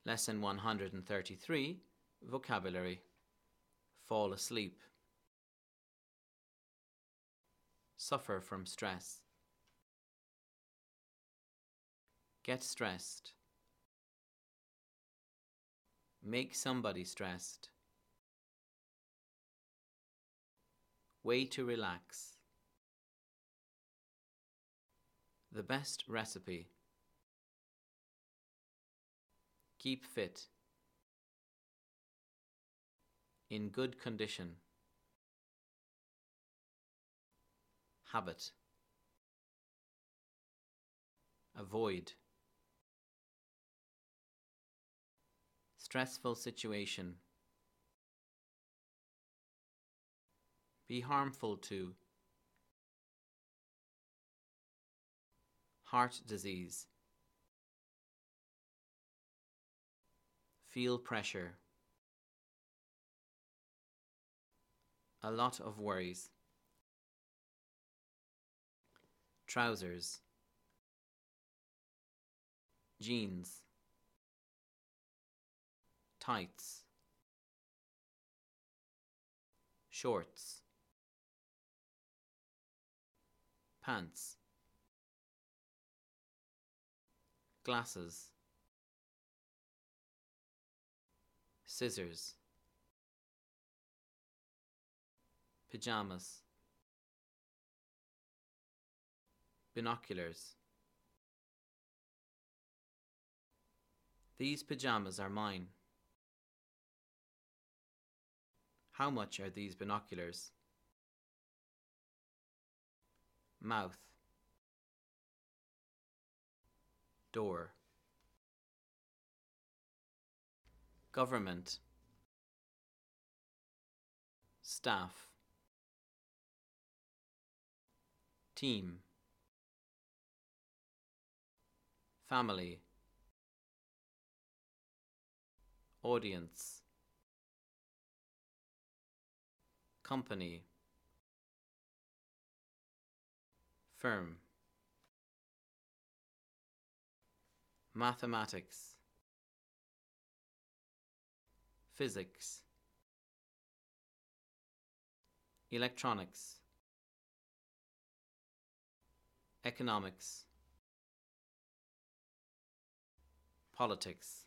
Lesson 133, Vocabulary. Fall asleep. Suffer from stress. Get stressed. Make somebody stressed. Way to relax. The best recipe. Keep fit. In good condition. Habit. Avoid. Stressful situation. Be harmful to. Heart disease. Feel pressure. A lot of worries. Trousers. Jeans. Tights. Shorts. Pants. Glasses. Scissors. Pajamas. Binoculars. These pajamas are mine. How much are these binoculars? Mouth. Door. Government. Staff. Team. Family. Audience. Company. Firm. Mathematics. Physics. Electronics. Economics. Politics.